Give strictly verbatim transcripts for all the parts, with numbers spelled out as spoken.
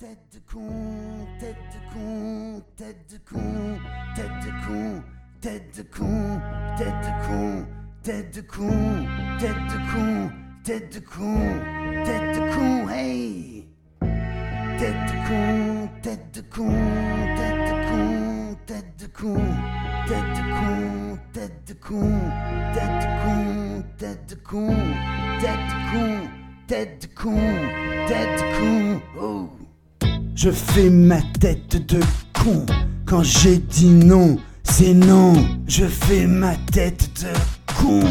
tête de con, tête de con, tête de con, tête de con, tête de con, tête de con, tête de con, tête de con, tête de con, tête de con, hey! Tête de con, tête de con, tête de con, tête de con, tête de con, tête de con, tête de con, tête de con, tête de con, tête de con, tête de con, oh! Je fais ma tête de con quand j'ai dit non, c'est non. Je fais ma tête de con.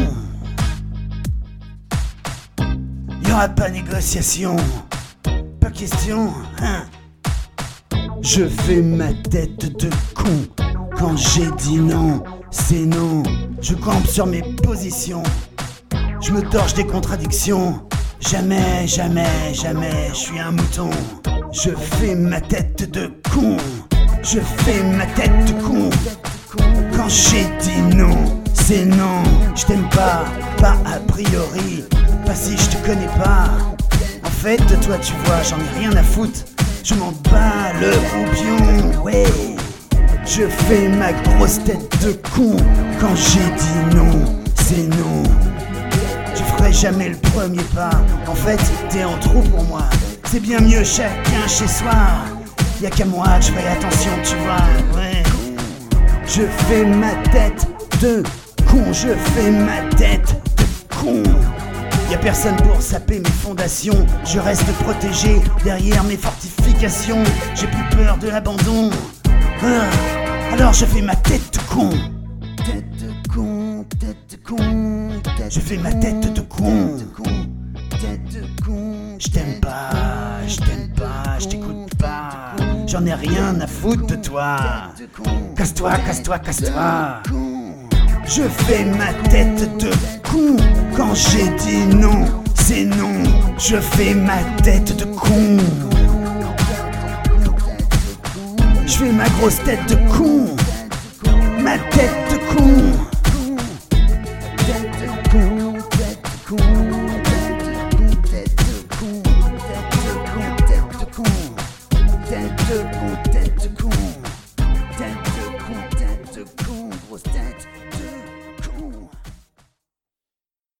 Y'aura pas négociation, pas question, hein. Je fais ma tête de con quand j'ai dit non, c'est non. Je campe sur mes positions, je me torche des contradictions. Jamais, jamais, jamais, je suis un mouton. Je fais ma tête de con, je fais ma tête de con. Quand j'ai dit non, c'est non. Je t'aime pas, pas a priori, pas si je te connais pas. En fait, de toi tu vois, j'en ai rien à foutre. Je m'en bats le roupion, ouais. Je fais ma grosse tête de con quand j'ai dit non, c'est non. Je ferai jamais le premier pas. En fait, t'es en trop pour moi. C'est bien mieux chacun chez soi. Y'a qu'à moi que je fais attention, tu vois, ouais. Je fais ma tête de con, je fais ma tête de con. Y'a personne pour saper mes fondations. Je reste protégé derrière mes fortifications. J'ai plus peur de l'abandon. Ah, alors je fais ma tête de con. Tête de con, tête de con, tête je fais ma tête de con. Tête de con. Je t'aime pas, je t'aime pas, je t'écoute pas. J'en ai rien à foutre de toi. Casse-toi, casse-toi, casse-toi. Je fais ma tête de con quand j'ai dit non, c'est non. Je fais ma tête de con. Je fais ma grosse tête de con. Ma tête de con.